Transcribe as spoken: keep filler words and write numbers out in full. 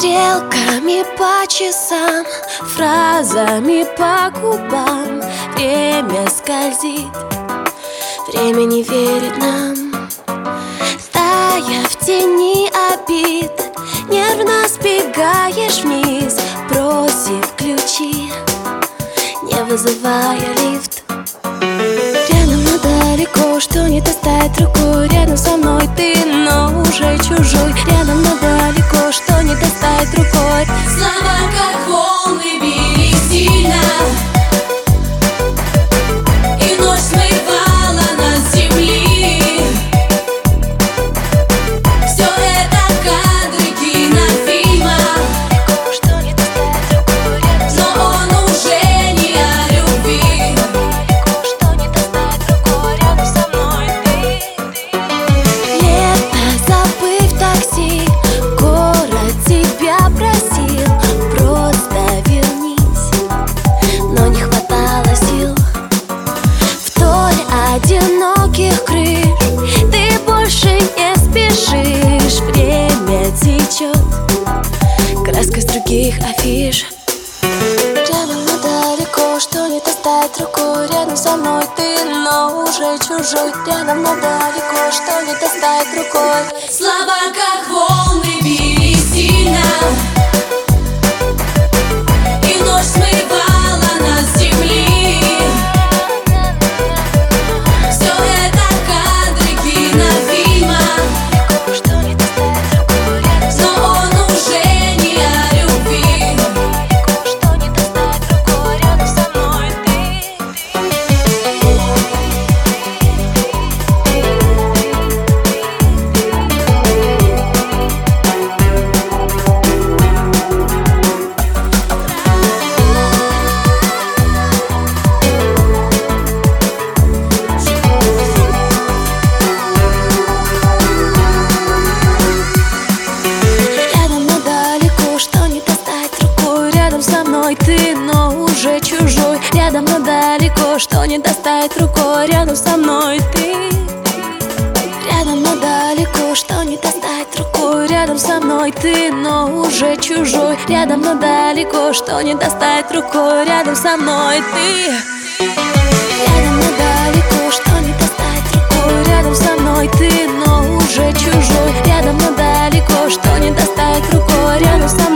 Стрелками по часам, фразами по губам время скользит, время не верит нам. Стоя в тени обид, нервно сбегаешь вниз, бросив ключи, не вызывая лифт. Рядом, но далеко, что не достать рукой. Рядом со мной ты, но уже чужой. Рядом, но далеко, что не достать рукой. Слова, как волны, били сильно, и ночь смывала нас с земли. Все это кадры кинофильма, Что не достать рукой. Рядом со но он уже не о любви. мной, что не достать рукой. Рядом со мной ты. Лето, забыв такси, город тебя просил, просто вернись, но не хватало сил. Вдоль одиноких крыш ты больше не спешишь, время течет краской с других афиш. Рядом, но далеко, что не достать рукой. Рядом со мной ты, но уже чужой. Рядом, но далеко, что не достать рукой. Слова, как волны, били сильно, и ночь смывала нас с земли. Все это кадры кинофильма, Что не достать рукой. Рядом со но он уже не о любви. мной, что не достать рукой. Рядом со мной ты. Рядом, но далеко, что не достать рукой. Рядом со мной ты, но уже чужой. Рядом, но далеко, что не достать рукой. Рядом со мной ты. Рядом, но далеко, что не достать рукой. Рядом со мной ты, но уже чужой. Рядом, но далеко, что не достать рукой. Рядом со мной ты. Рядом, но далеко, что не достать рукой. Рядом со мной ты, но уже чужой. Рядом, но далеко, что не достать рукой. Рядом со мной